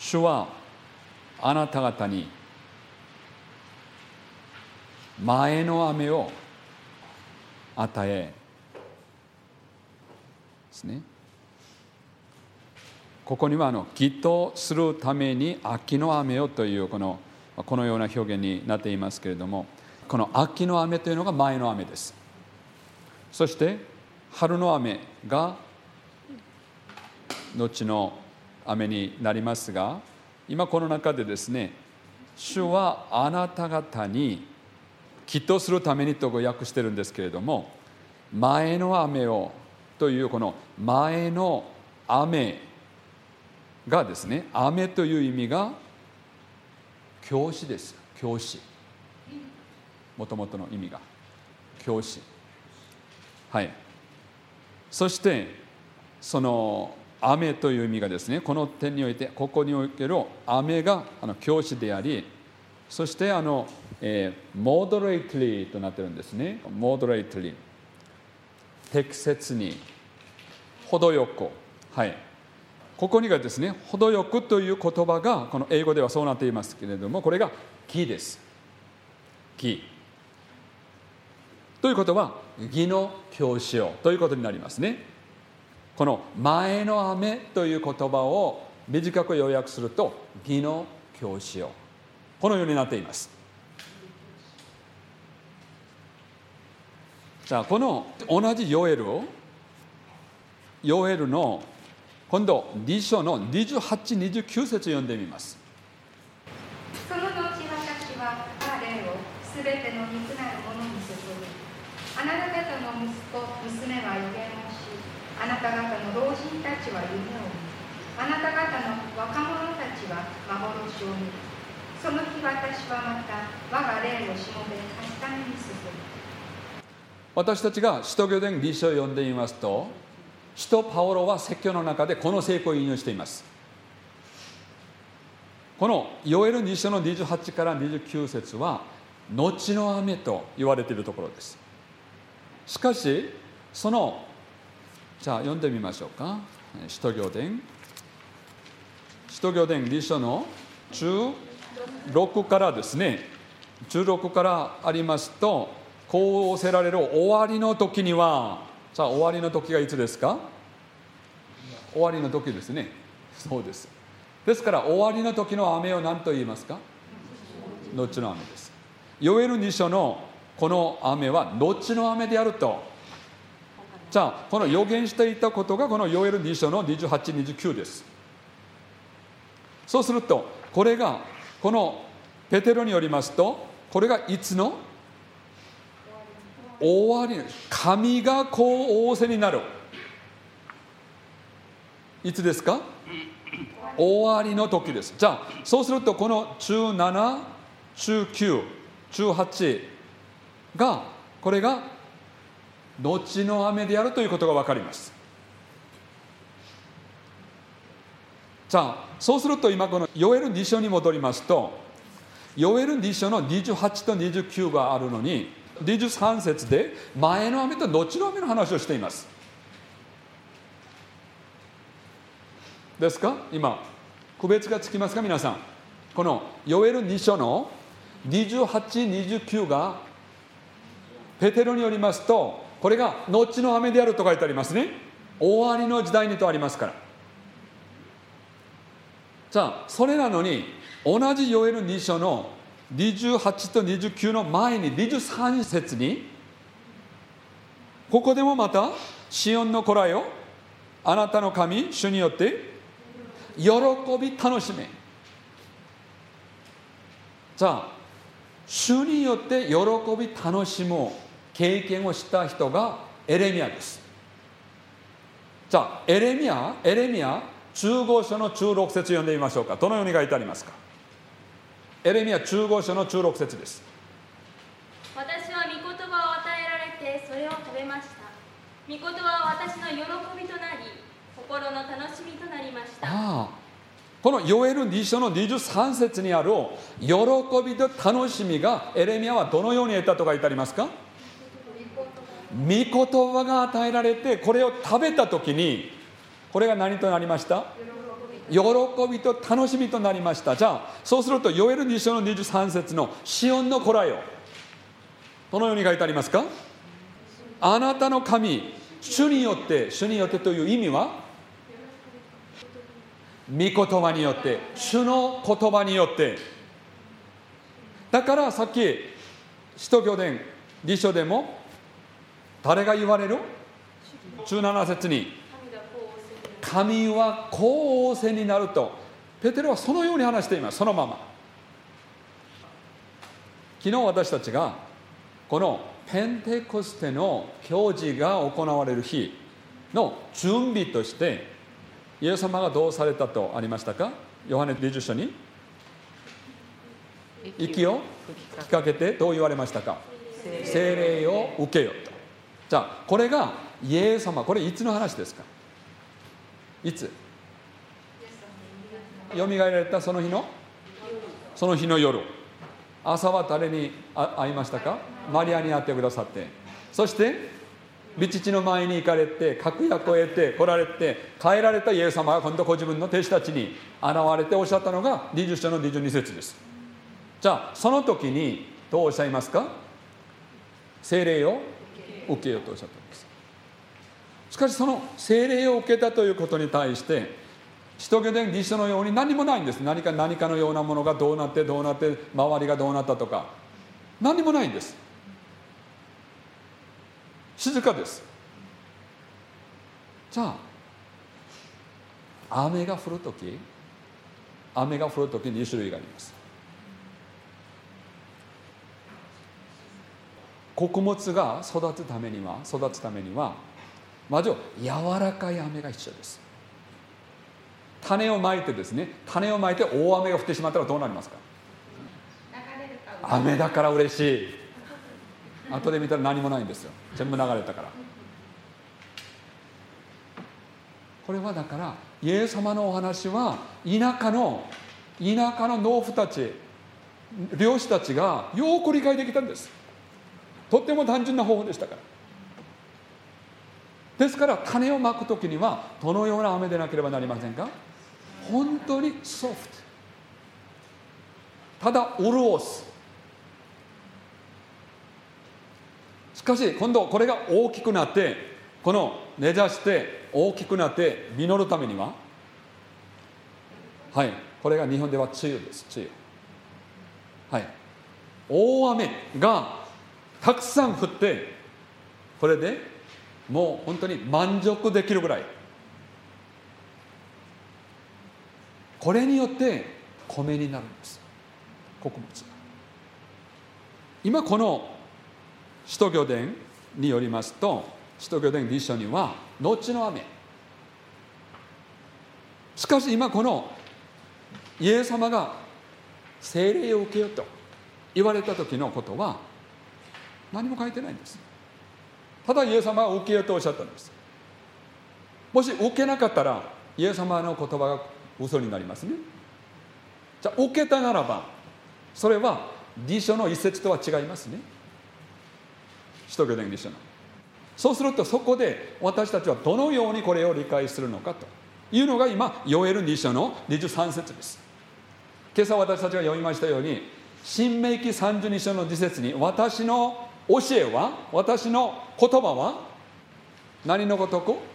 主はあなた方に前の雨を与えですね。ここには祈祷するために秋の雨をというこのような表現になっていますけれども、この秋の雨というのが前の雨です。そして春の雨が後の雨になりますが、今この中でですね、主はあなた方に祈祷するためにと訳してるんですけれども、前の雨をというこの前の雨がですね、雨という意味が教師です。教師、もともとの意味が教師、はい。そしてその雨という意味がですね、この点において、ここにおける雨が教師であり、そしてmoderately となっているんですね。moderately、適切に、程よく、はい。ここにがですね、程よくという言葉がこの英語ではそうなっていますけれども、これが義です。義ということは義の教師をということになりますね。この前の雨という言葉を短く要約すると義の教師を、このようになっています。じゃあこの同じヨエルの今度2章の28、29節読んでみます。 その後私は霊をすべての肉なるものに注ぎ、あなた方の息子、娘は預言をし、あなた方の老人たちは夢を見、あなた方の若者たちは幻を見る。その日私はまた我が霊をしもべ確かめに注ぐ。 私たちが使徒行伝2章を読んでみますと、使徒パウロは説教の中でこの聖句を引用しています。このヨエル2章の28から29節は後の雨と言われているところです。しかしじゃあ読んでみましょうか。使徒行伝2章の16からですね、16からありますと、こう仰せられる終わりの時には、さあ終わりの時がいつですか？終わりの時ですね。そうです。ですから終わりの時の雨を何と言いますか？後の雨です。ヨエル2章のこの雨は後の雨であると。じゃあこの予言していたことがこのヨエル2章の28、29です。そうするとこれがこのペテロによりますと、これがいつの終わり、神がこう仰せになる、いつですか？終わりの時です。じゃあそうするとこの中7、中9、中8がこれが後の雨であるということが分かります。じゃあそうすると今このヨエル2章に戻りますと、ヨエル2章の28と29があるのに、23節で前の雨と後の雨の話をしています。ですか？今区別がつきますか皆さん？このヨエル2章の28、29がペテロによりますと、これが後の雨であると書いてありますね。終わりの時代にとありますから。じゃあそれなのに同じヨエル2章の28と29の前に23節に、ここでもまたシオンの子らよ、あなたの神主によって喜び楽しめ。じゃあ主によって喜び楽しむ経験をした人がエレミヤです。じゃあエレミヤ中5章の中6節読んでみましょうか。どのように書いてありますか？エレミヤ中5章の中6節です。 私は御言葉を与えられてそれを食べました。御言葉は私の喜びとなり、心の楽しみとなりました。 このヨエル2章の23節にある喜びと楽しみがエレミヤはどのように得たと書いてありますか？御言葉が与えられてこれを食べた時に、これが何となりました？ 喜びと楽しみとなりました。じゃあそうするとヨエル2章の23節のシオンの子らよ、どのように書いてありますか？あなたの神、主によって、主によってという意味は御言葉によって、主の言葉によって。だからさっき使徒行伝2章でも誰が言われる？17節に神はこう仰せになるとペテロはそのように話しています。そのまま昨日私たちがこのペンテコステの行事が行われる日の準備としてイエス様がどうされたとありましたか？ヨハネ20章に息を吹きかけてどう言われましたか？聖霊を受けよと。じゃあこれがイエス様、これいつの話ですか？いつよみがえられたその日の夜、朝は誰に会いましたか？マリアに会ってくださって、そして御父の前に行かれて確約を得て来られて帰られたイエス様が今度ご自分の弟子たちに現れておっしゃったのが20章の22節です。じゃあその時にどうおっしゃいますか？聖霊を受けようとおっしゃったんです。しかしその聖霊を受けたということに対して使徒行伝2章のように何もないんです。何かのようなものがどうなって周りがどうなったとか何もないんです。静かです。じゃあ雨が降るときに2種類があります。穀物が育つためにはまず柔らかい雨が必要です。種をまいて大雨が降ってしまったらどうなりますか？雨だから嬉しい。後で見たら何もないんですよ。全部流れたから。これはだからイエス様のお話は田舎の農夫たち、漁師たちがよく理解できたんです。とっても単純な方法でしたから。ですから種をまくときにはどのような雨でなければなりませんか？本当にソフト、ただ潤す。しかし今度これが大きくなってこの根ざして大きくなって実るためには、はい、これが日本では梅雨です。梅雨、はい、大雨がたくさん降ってこれでもう本当に満足できるぐらい、これによって米になるんです。穀物が今この使徒行伝によりますと、使徒行伝2章には後の雨、しかし今このイエス様が聖霊を受けようと言われた時のことは何も書いてないんです。ただイエス様は受けようとおっしゃったんです。もし受けなかったらイエス様の言葉が嘘になりますね。じゃあ受けたならばそれは2章の一節とは違いますね。使徒行伝2章の。そうするとそこで私たちはどのようにこれを理解するのかというのが今ヨエル2章の23節です。今朝私たちが読みましたように新明記32章の2節に私の教えは、私の言葉は何のごとく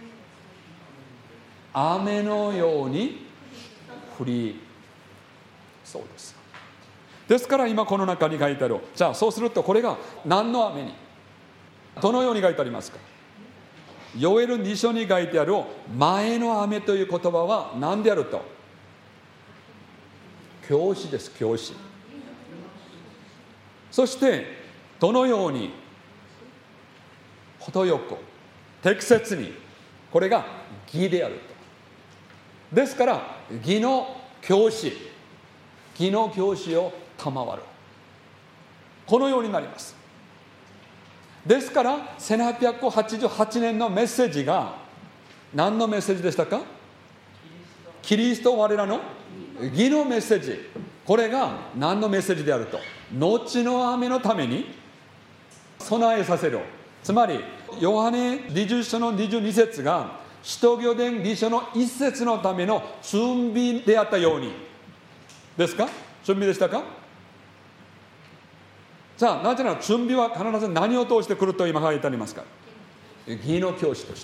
雨のように降り、そうです。ですから今この中に書いてある。じゃあそうするとこれが何の雨にどのように書いてありますか？ヨエル2章に書いてある前の雨という言葉は何であると？教師です。教師。そしてどのように程よく適切に、これが義であると。ですから義の教師を賜る、このようになります。ですから1888年のメッセージが何のメッセージでしたか？キリスト我らの義のメッセージ。これが何のメッセージであると？後の雨のために備えさせる。つまりヨハネ20章の22節が使徒行伝2章の1節のための準備であったようにですか？準備でしたか？じゃあなぜなら準備は必ず何を通してくると今書いてありますか？義の教師として。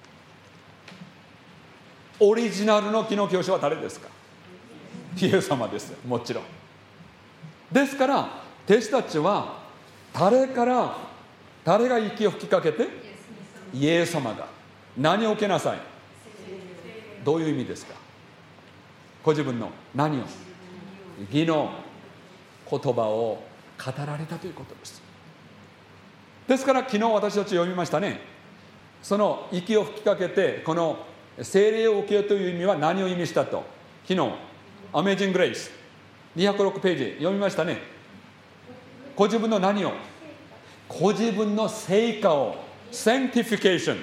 オリジナルの義の教師は誰ですか？イエス様です。もちろんですから、弟子たちは誰が息を吹きかけて？イエス様が。何を受けなさい？どういう意味ですか？ご自分の何を？義の言葉を語られたということです。ですから昨日私たち読みましたね。その息を吹きかけてこの聖霊を受けようという意味は何を意味したと、昨日アメージング・グレイス206ページ読みましたね。ご自分の何を？ご自分の聖化を、サンクティフィケーション。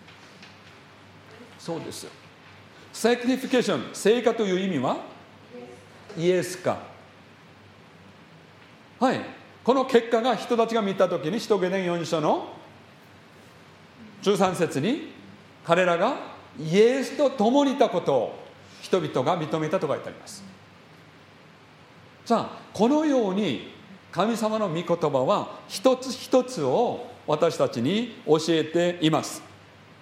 そうですよ。サンクティフィケーション、聖化という意味はイエス化。はい、この結果が人たちが見たときに、使徒行伝4章の13節に彼らがイエスと共にいたことを人々が認めたと書いてあります。じゃあこのように神様の御言葉は一つ一つを私たちに教えています。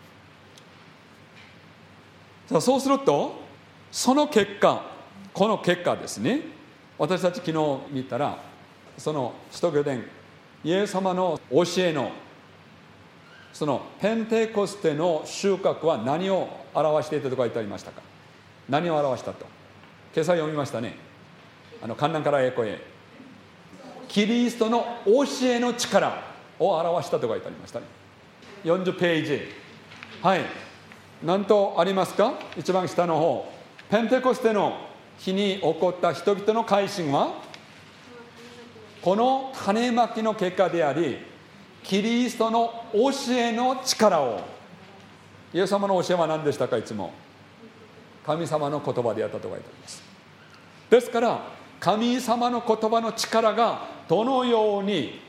さあそうするとその結果、この結果ですね、私たち昨日見たら、その使徒行伝イエス様の教えのそのペンテコステの収穫は何を表していたと書いてありましたか？何を表したと今朝読みましたね。観覧から栄光へ、キリストの教えの力を表したと書いてありましたね。40ページ、はい、何とありますか？一番下の方、ペンテコステの日に起こった人々の改心はこの種まきの結果であり、キリストの教えの力を。イエス様の教えは何でしたか？いつも神様の言葉であったと書いてあります。ですから神様の言葉の力がどのように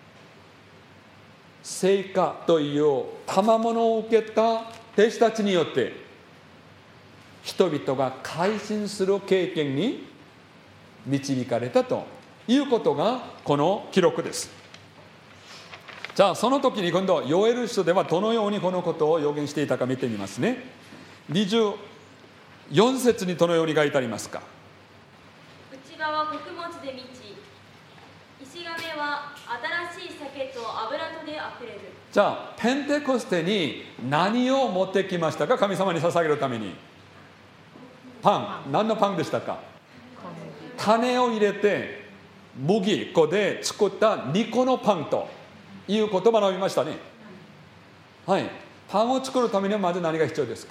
聖化という賜物を受けた弟子たちによって人々が改心する経験に導かれたということがこの記録です。じゃあその時に今度ヨエル書ではどのようにこのことを予言していたか見てみますね。24節にどのように書いてありますか？ 内側穀物で満ち、石亀は新しい酒と油とであふれる。 じゃあペンテコステに何を持ってきましたか？神様に捧げるためにパン。何のパンでしたか？種を入れて麦粉で作った2個のパンという言葉を見ましたね。はい、パンを作るためにはまず何が必要ですか？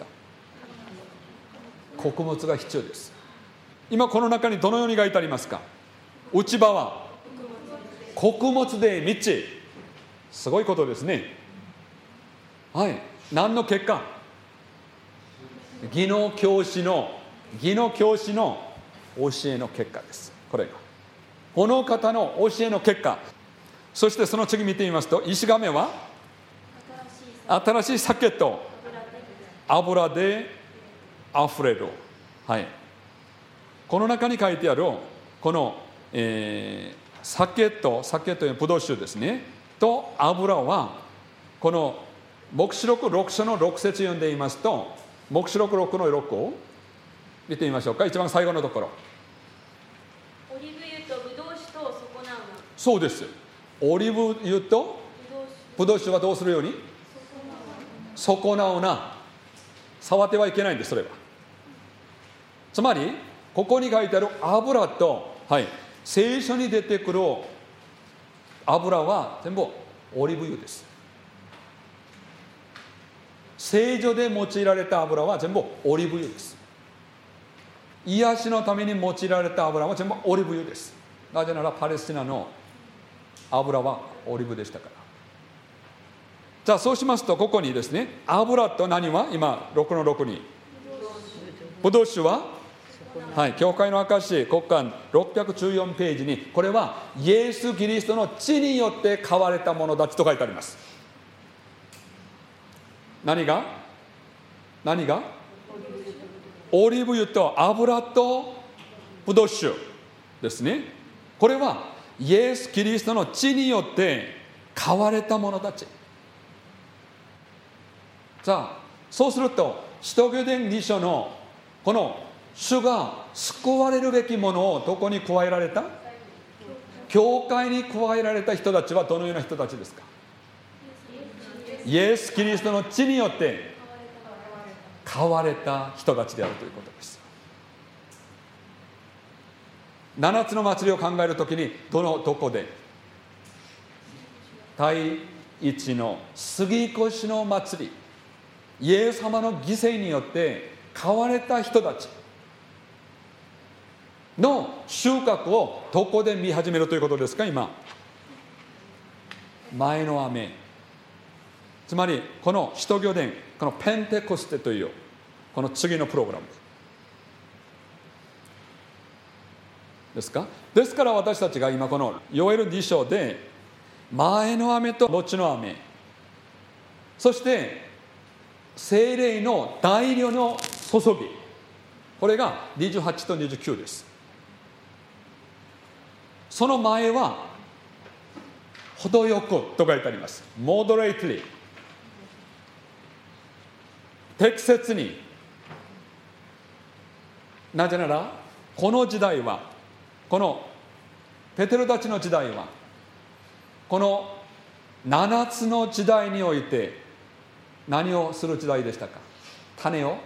穀物が必要です。今この中にどのように書いてありますか？内場は穀物で満ち、すごいことですね。はい、何の結果？義の教師の教えの結果です。これがこの方の教えの結果。そしてその次見てみますと、石亀は新しい酒と油であふれる。はい、この中に書いてあるこの、酒というブドウ酒ですねと油は、この黙示録6章の6節読んでいますと、黙示録6の6を見てみましょうか。一番最後のところ、 オリーブ油とブドウ酒とを損なうな。 そうです。オリーブ油とブドウ酒はどうするように？損なうな。触ってはいけないんです。それはつまりここに書いてある油と、はい、聖書に出てくる油は全部オリーブ油です。聖女で用いられた油は全部オリーブ油です。癒しのために用いられた油は全部オリーブ油です。なぜならパレスチナの油はオリーブでしたから。じゃあそうしますと、ここにですね、油と何は今6の6にブドウ酒は、はい、教会の証国刊614ページに、これはイエス・キリストの血によって買われたものだと書いてあります。何が？ 何が？オリーブ油と油とブドウ酒ですね。これはイエス・キリストの血によって買われた者たち。さあ、そうすると使徒行伝2章のこの主が救われるべきものをどこに加えられた？教会に加えられた人たちはどのような人たちですか？イエス・キリストの血によって買われた人たちであるということです。7つの祭りを考えるときにどこで？第一の杉越の祭り、イエス様の犠牲によって買われた人たちの収穫をどこで見始めるということですか？今、前の雨、つまりこの使徒行伝、このペンテコステというこの次のプログラムですか？ですから私たちが今このヨエル2章で前の雨と後の雨、そして聖霊の大量の注ぎ、これが28と29です。その前は程よくと書いてあります。moderately、適切に。なぜならこの時代は、このペテロたちの時代はこの7つの時代において何をする時代でしたか？種を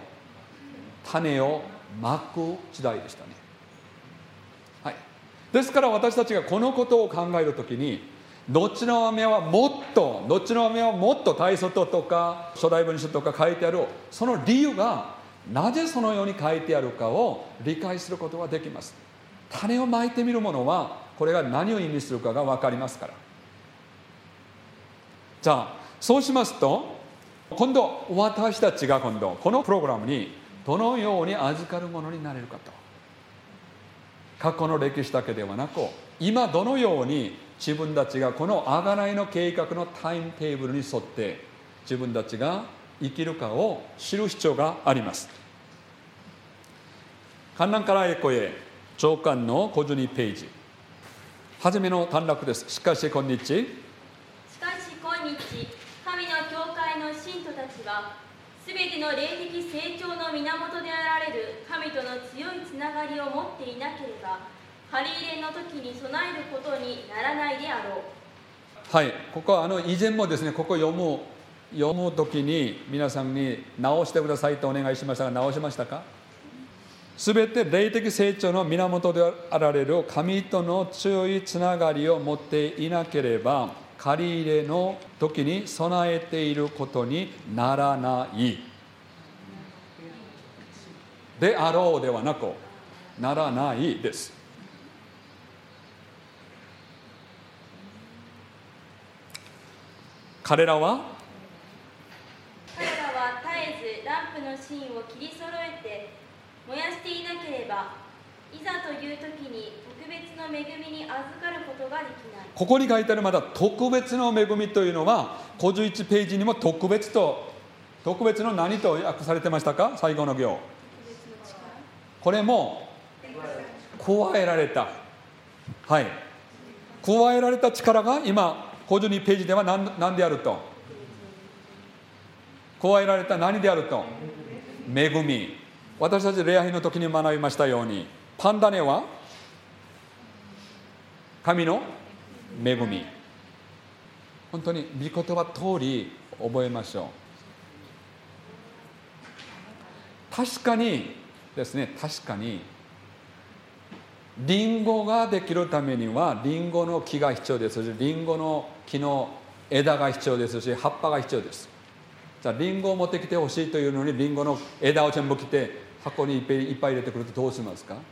まく時代でしたね。はい。ですから私たちがこのことを考えるときに、後の雨はもっと大外とか初代文書とか書いてある、その理由がなぜそのように書いてあるかを理解することができます。種をまいてみるものはこれが何を意味するかが分かりますから。じゃあそうしますと、今度私たちがこのプログラムにどのように預かるものになれるかと、過去の歴史だけではなく今どのように自分たちがこの贖いの計画のタイムテーブルに沿って自分たちが生きるかを知る必要があります。観覧から栄光へ長官の52ページ、初めの短絡です。しかし今日、 神の教会の信徒たちはすべての霊的成長の源であられる神との強いつながりを持っていなければ、借り入れの時に備えることにならないであろう。 はい、ここは以前もですね、ここ読む時に皆さんに直してくださいとお願いしましたが、直しましたか？すべて霊的成長の源であられる神との強いつながりを持っていなければ、借り入れの時に備えていることにならないであろうではなく、ならないです。彼らは絶えずランプの芯を切り揃えて燃やしていなければ、いざという時に特別の恵みに預かることができない。 ここに書いてあるまだ特別の恵みというのは51ページにも特別の何と訳されてましたか？最後の行、これも加えられた、はい、加えられた力が今52ページでは何であると、加えられた何であると、恵み。私たち礼拝の時に学びましたように、パンダネは神の恵み。本当に御言葉通り覚えましょう。確かにですね、リンゴができるためにはリンゴの木が必要ですし、リンゴの木の枝が必要ですし、葉っぱが必要です。じゃあリンゴを持ってきてほしいというのにリンゴの枝を全部切って箱にいっぱい入れてくるとどうしますか？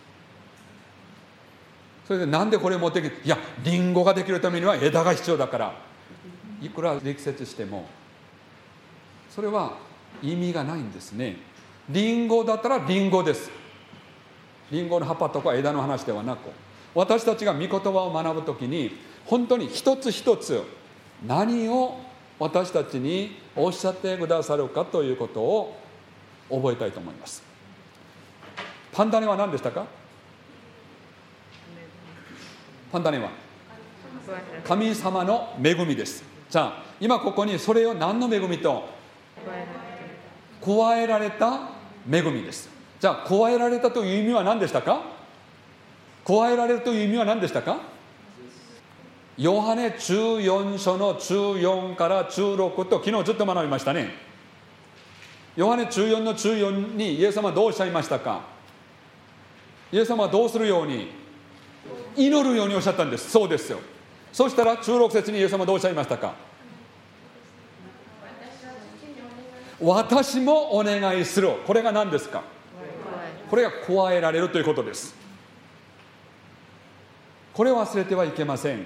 それでなんでこれ持ってきて、いやリンゴができるためには枝が必要だから、いくら力説してもそれは意味がないんですね。リンゴだったらリンゴです。リンゴの葉っぱとか枝の話ではなく、私たちが御言葉を学ぶときに本当に一つ一つ何を私たちにおっしゃってくださるかということを覚えたいと思います。パンダネは何でしたか？パンダネは神様の恵みです。じゃあ今ここにそれを何の恵みと加えられた恵みです。じゃあ加えられたという意味は何でしたか？加えられるという意味は何でしたか？ヨハネ14章の14から16と昨日ずっと学びましたね。ヨハネ14の14にイエス様はどうおっしゃいましたか？イエス様はどうするように？祈るようにおっしゃったんです。そうですよ。そしたら16節にイエス様はどうおっしゃいましたか？私もお願いする。これが何ですか？これが加えられるということです。これを忘れてはいけません。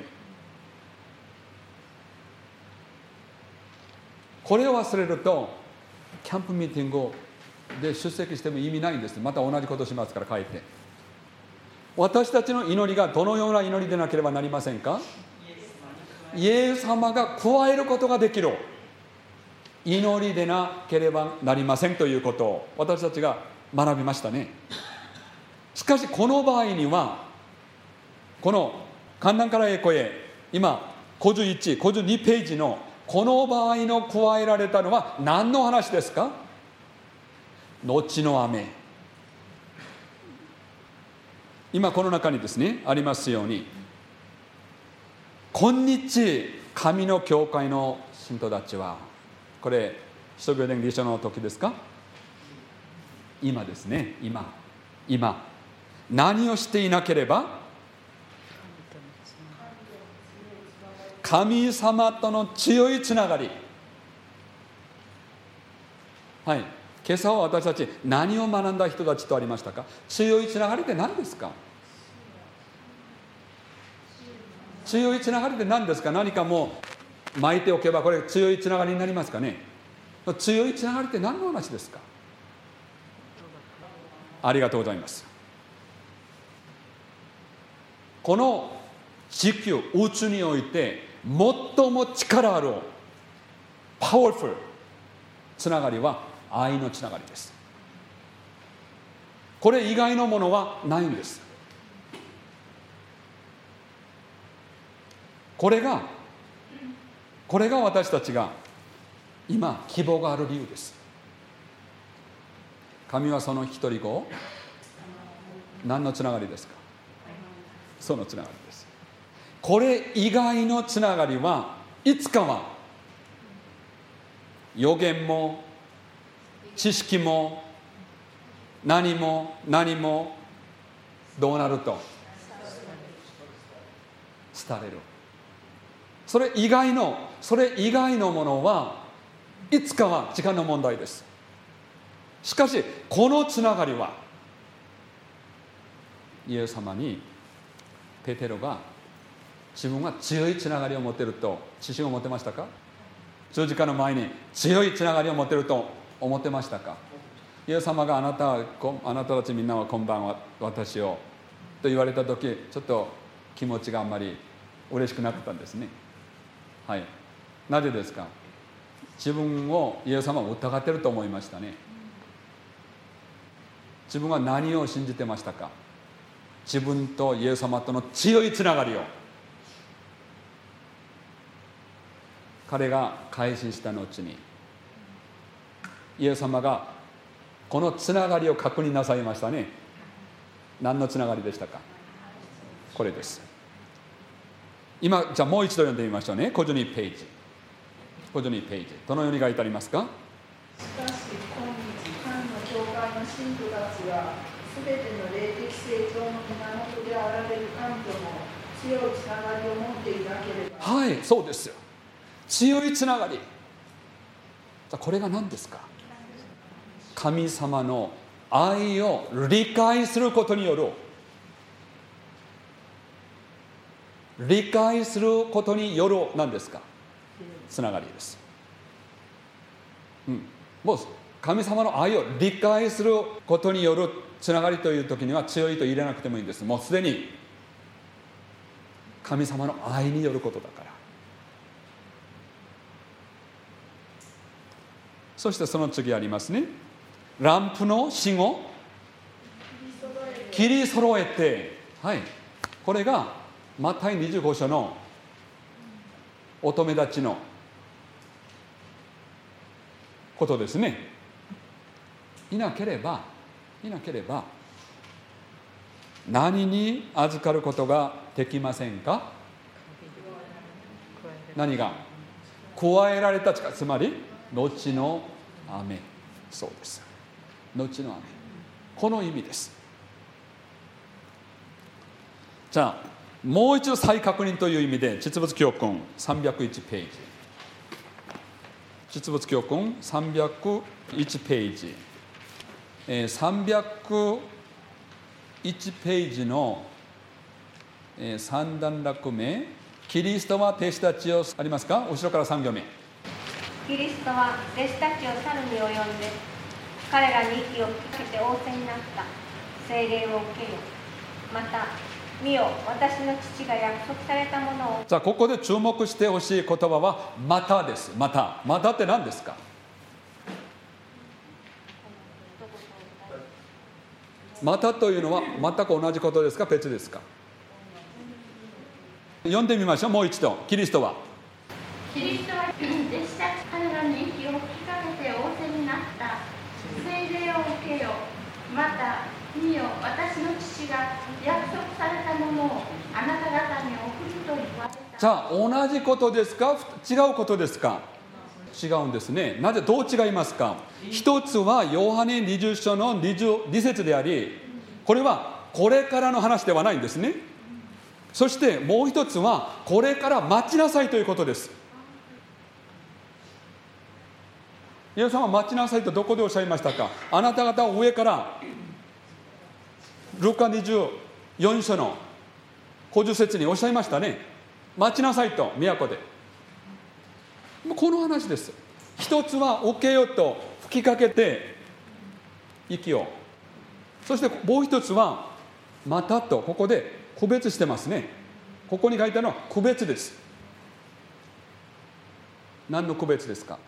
これを忘れるとキャンプミーティングで出席しても意味ないんです。また同じことしますから帰って。私たちの祈りがどのような祈りでなければなりませんか？イエス様が加えることができる祈りでなければなりませんということを私たちが学びましたね。しかしこの場合にはこの観覧から栄光へ今51、52ページのこの場合の加えられたのは何の話ですか？後の雨。今この中にですねありますように、今日神の教会の信徒たちは、これ使徒行伝理書の時ですか？今ですね。今何をしていなければ、神様との強いつながり。はい、今朝は私たち何を学んだ人たちとありましたか？強いつながりって何ですか？強いつながりって何ですか？何かもう巻いておけばこれ強いつながりになりますかね？強いつながりって何の話ですか？ありがとうございます。この地球宇宙において最も力あるパワフルつながりは愛のつながりです。これ以外のものはないんです。これが私たちが今希望がある理由です。神はその一人子を何のつながりですか？そのつながりです。これ以外のつながりはいつかは予言も知識も何もどうなると廃れる。それ以外のものはいつかは時間の問題です。しかしこのつながりはイエス様にペテロが自分は強いつながりを持っていると自信を持ってましたか？十字架の前に強いつながりを持っていると思ってましたか？イエス様があなたたちみんなは今晩は私をと言われた時、ちょっと気持ちがあんまり嬉しくなかったんですね。はい、なぜですか？自分をイエス様を疑っていると思いましたね。自分は何を信じてましたか？自分とイエス様との強いつながりを。彼が改心した後にイエス様がこのつながりを確認なさいましたね。何のつながりでしたか？これです。今じゃあもう一度読んでみましょうね。52ページどのように書いてありますか？ しかし今日神の教会の信徒たちはすべての霊的成長の源であられる神との強いつながりを持っていなければ。 はい、そうですよ。強いつながり。これが何ですか？神様の愛を理解することによる何ですか？つながりです。もう神様の愛を理解することによるつながりという時には強いと入れなくてもいいんです。もうすでに神様の愛によることだから。そしてその次ありますね。 ランプの芯を切り揃えて、はい、これがマタイ25章の乙女たちのことですね。いなければ何に預かることができませんか？何が加えられた力、つまり後の雨。そうです、後の雨、この意味です。じゃあもう一度再確認という意味で、実物教訓301ページ、実物教訓301ページ、301ページの3段落目、キリストは弟子たちを、ありますか？後ろから3行目。 キリストは弟子たちを猿に及んで、彼らに息を吹きかけて仰せになった。聖霊を受けよ。また見よ、私の父が約束されたものを。 じゃあここで注目してほしい言葉はまたです。またって何ですか？またというのは全く同じことですか、別ですか？読んでみましょう、もう一度。キリストは弟子たち彼らに息を吹きかけて仰せになった。聖霊を受けよ。また見よ、私の父が約束されたものをあなた方に送ると言われた。 じゃあ同じことですか、違うことですか？違うんですね。なぜ、どう違いますか？一つはヨハネ20章の22節であり、これはこれからの話ではないんですね。そしてもう一つはこれから待ちなさいということです。イエス様は待ちなさいとどこでおっしゃいましたか？あなた方を上からルカ24章の50節におっしゃいましたね。待ちなさいと、都で。この話です。一つは受けよと吹きかけて息を、そしてもう一つはまたと、ここで区別してますね。ここに書いてあるのは区別です。何の区別ですか？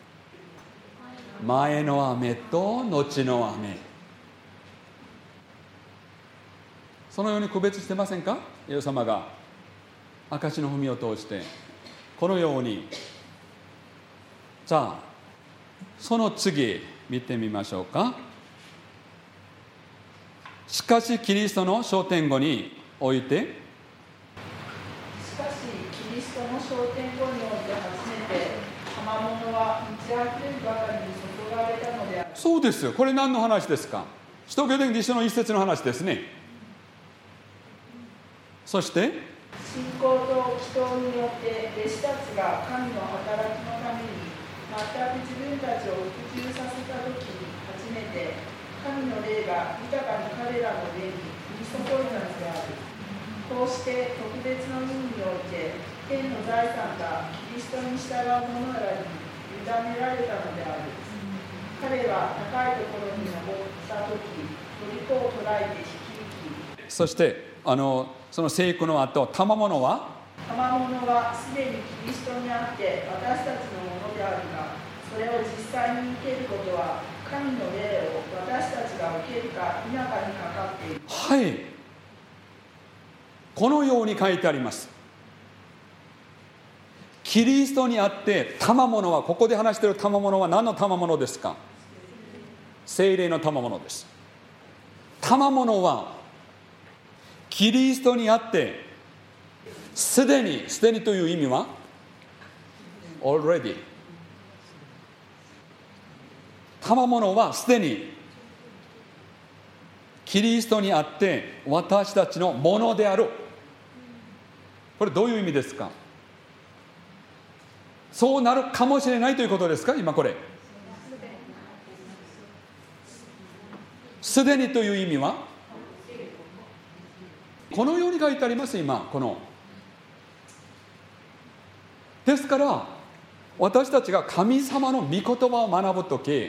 前の雨と後の雨。そのように区別してませんか？イエス様が証の文を通してこのように。じゃあその次見てみましょうか。しかしキリストの昇天後において、 しかしキリストの昇天後において初めて賜物は満ち溢れるばかりに注がれたのである。 そうですよ。これ何の話ですか？使徒行伝2章の一節の話ですね。そして信仰と祈祷によって弟子たちが神の働きのために全く自分たちを服従させたときに初めて神の霊が豊かに彼らの霊に降り注いだのである。こうして特別の意味において天の財産がキリストに従う者らに委ねられたのである。彼は高いところに登ったとき、虜を捕らえて引き行き、 そしてその聖句の後、賜物はすでにキリストにあって私たちのものであるが、それを実際に受けることは神の霊を私たちが受けるか否かにかかっている。 はい、このように書いてあります。キリストにあって賜物は、ここで話している賜物は何の賜物ですか？聖霊の賜物です。賜物はキリストにあってすでにという意味は already、 賜物はすでにキリストにあって私たちのものである。これどういう意味ですか？そうなるかもしれないということですか？今これすでにという意味はこのように書いてあります。今このですから私たちが神様の御言葉を学ぶとき、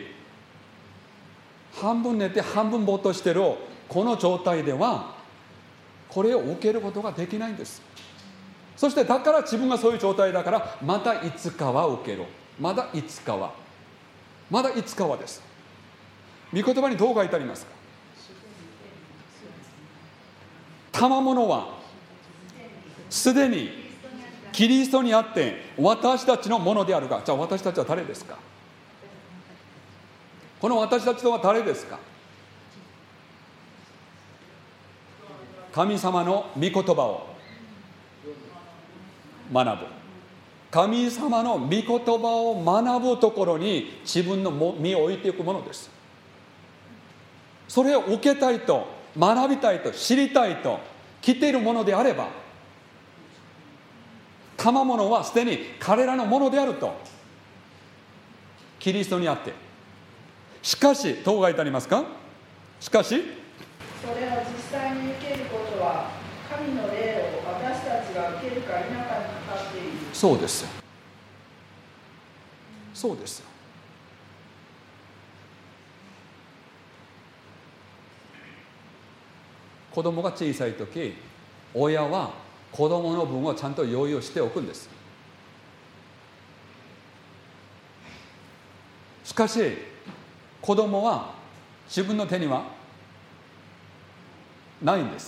半分寝て半分ぼーっとしているこの状態ではこれを受けることができないんです。そしてだから自分がそういう状態だから、またいつかは受けろ、まだいつかはです。 御言葉にどう書いてありますか？賜物はすでにキリストにあって私たちのものであるが、じゃあ私たちは誰ですか？この私たちとは誰ですか？神様の御言葉を学ぶ、神様の御言葉を学ぶところに自分の身を置いていくものです。それを受けたいと、学びたいと、知りたいと来ているものであれば、賜物はすでに彼らのものであると、キリストにあって。しかし、どう書いてありますか？しかし、 それは実際に受けることは神の霊を私たちが受けるか否かにかかっている。 そうですよ。そうですよ。子供が小さい時、親は子供の分をちゃんと用意をしておくんです。しかし子供は自分の手にはないんです。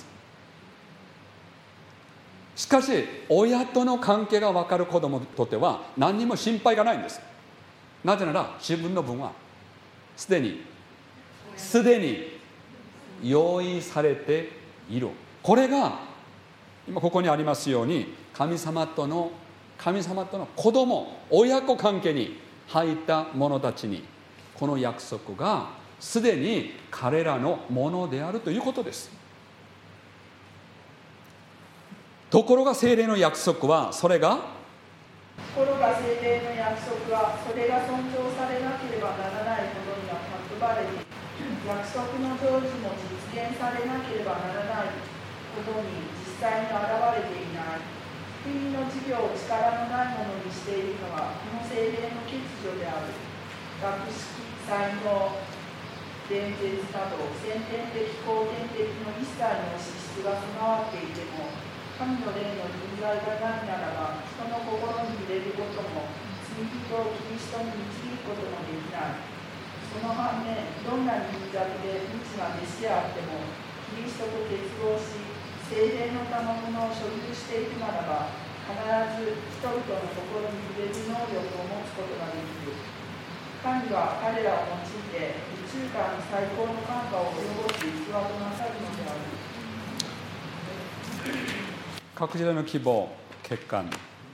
しかし親との関係が分かる子供にとっては何にも心配がないんです。なぜなら自分の分はすでに用意されている。これが今ここにありますように、神様との子供、親子関係に入った者たちにこの約束がすでに彼らのものであるということです。ところが聖霊の約束は聖霊の約束はそれが尊重されなければならないことには叫ばれて、約束の成就も実現されなければならないことに実際に現れていない。福音の事業を力のないものにしているのはこの聖霊の欠如である。学識、才能、伝説など先天的後天的の一切の資質が備わっていても、神の霊の臨在がないならば人の心に触れることも罪人をキリストに導くこともできない。その反面、どんなに貧弱で無知な弟子であってもキリストと結合し聖霊の賜物を所有しているならば、必ず人々の心に触れる能力を持つことができる。神は彼らを用いて宇宙間に最高の感化を及ぼす器となさるのである。 各時代の希望、欠陥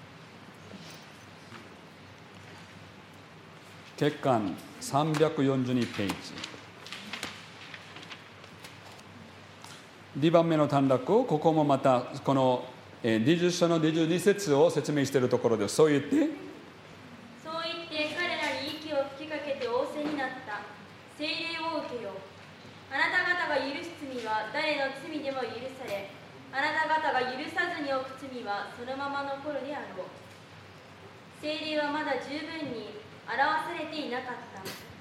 342ページ、2番目の短絡、ここもまたこの20章の22節を説明しているところです。そう言って彼らに息を吹きかけて仰せになった。聖霊を受けよ。あなた方が許す罪は誰の罪でも許され、あなた方が許さずに置く罪はそのまま残るであろう。聖霊はまだ十分に表されていなかった。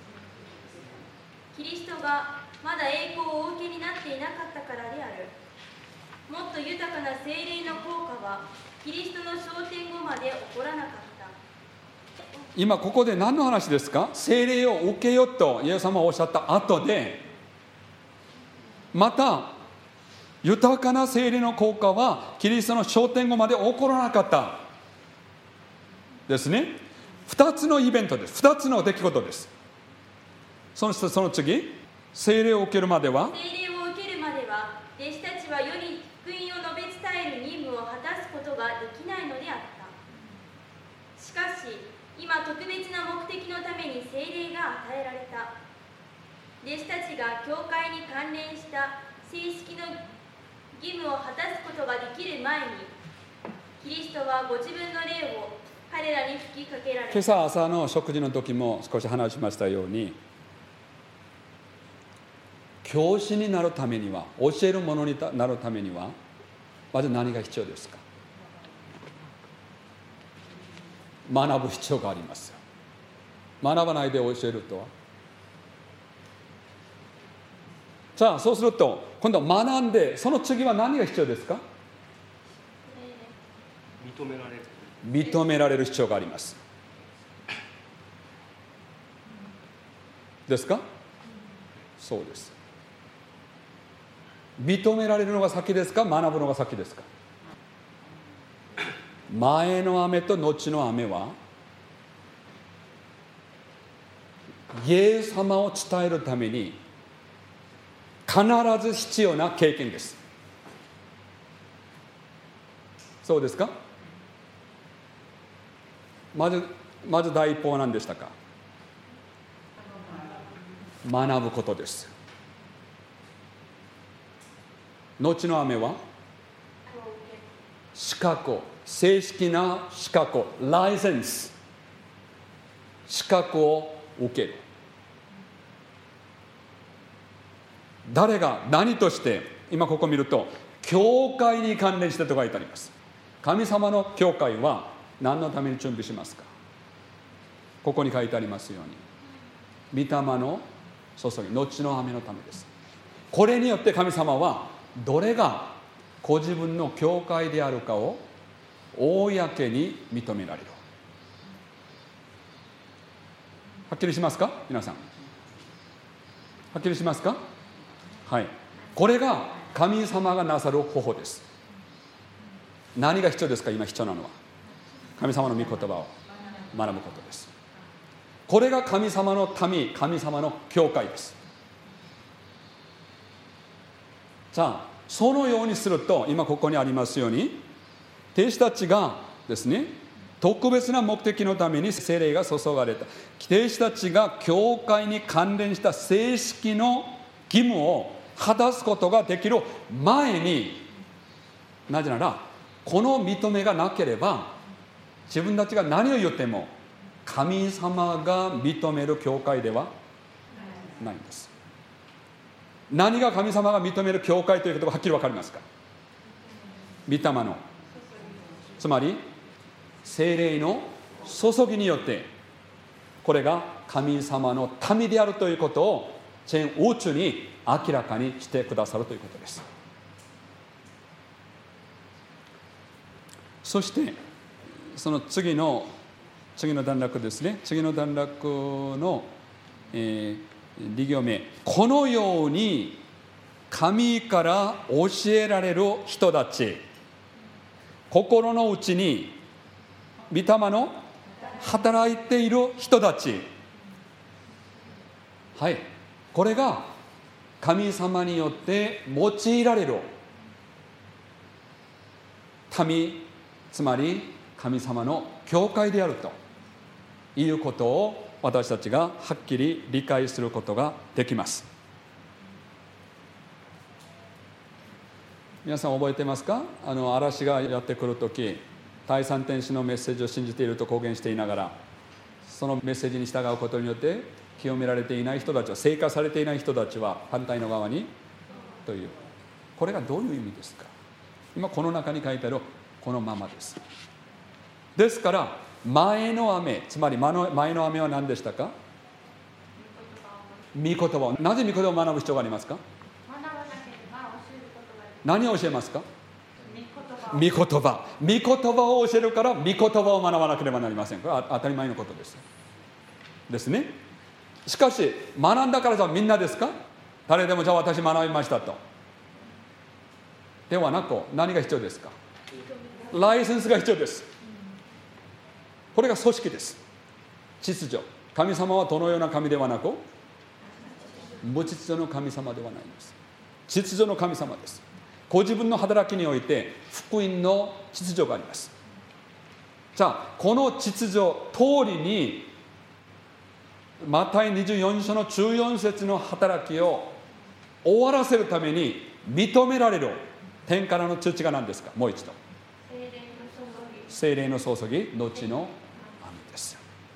キリストがまだ栄光をお受けになっていなかったからである。もっと豊かな聖霊の効果はキリストの昇天後まで起こらなかった。 今ここで何の話ですか？聖霊を受けよとイエス様はおっしゃった後で、また豊かな聖霊の効果はキリストの昇天後まで起こらなかったですね。2つのイベントです。2つの出来事です。その次、聖霊を受けるまでは弟子たちは世に福音を述べ伝える任務を果たすことができないのであった。しかし今特別な目的のために聖霊が与えられた。弟子たちが教会に関連した正式の義務を果たすことができる前に、キリストはご自分の霊を彼らに吹きかけられた。 今朝朝の食事の時も少し話しましたように、教師になるためには、教える者になるためにはまず何が必要ですか？学ぶ必要がありますよ。学ばないで教えるとは。じゃあそうすると今度は学んで、その次は何が必要ですか？認められる必要があります。 そうです。認められるのが先ですか、学ぶのが先ですか。前の雨と後の雨はイエス様を伝えるために必ず必要な経験です。そうですか。まず第一歩は何でしたか。学ぶことです。後の雨は資格、正式な資格、ライセンス、資格を受ける。誰が何として、今ここ見ると教会に関連してと書いてあります。神様の教会は何のために準備しますか。ここに書いてありますように、御霊の注ぎ、後の雨のためです。これによって神様はどれがご自分の教会であるかを公に認められる。はっきりしますか皆さん。はっきりしますか。はい。これが神様がなさる方法です。何が必要ですか。今必要なのは神様の御言葉を学ぶことです。これが神様の民、神様の教会です。さあ、そのようにすると、今ここにありますように、弟子たちがですね、特別な目的のために聖霊が注がれた。弟子たちが教会に関連した正式の義務を果たすことができる前に、なぜならこの認めがなければ、自分たちが何を言っても神様が認める教会ではないんです。何が神様が認める教会ということがはっきり分かりますか。御霊の、つまり聖霊の注ぎによって、これが神様の民であるということを全宇宙に明らかにしてくださるということです。そしてその次の段落ですね。次の段落の、2行目、このように神から教えられる人たち、心の内に御霊の働いている人たち、はい、これが神様によって用いられる民、つまり神様の教会であるということを私たちがはっきり理解することができます。皆さん覚えてますか。嵐がやってくるとき、第三天使のメッセージを信じていると公言していながら、そのメッセージに従うことによって清められていない人たちは、聖化されていない人たちは反対の側にという、これがどういう意味ですか。今この中に書いてあるこのままです。ですから前の雨、つまり前の雨は何でしたか。御言葉。なぜ御言葉を学ぶ必要がありますか。何を教えますか。御言葉。御言葉を教えるから御言葉を学ばなければなりません。これは当たり前のことですね。しかし学んだからじゃあみんなですか。誰でもじゃあ私学びましたとではなく、何が必要ですか。ライセンスが必要です。これが組織です。秩序。神様はどのような神ではなく、無秩序の神様ではないんです。秩序の神様です。ご自分の働きにおいて福音の秩序があります。じゃあこの秩序通りにマタイ24章の14節の働きを終わらせるために認められる天からの通知が何ですか。もう一度、聖霊の注ぎ、後の雨です。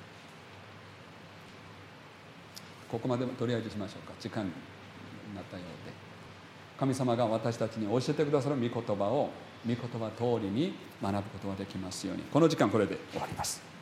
ここまでとりあえずしましょうか。時間になったようで、神様が私たちに教えてくださる御言葉を御言葉通りに学ぶことができますように。この時間これで終わります。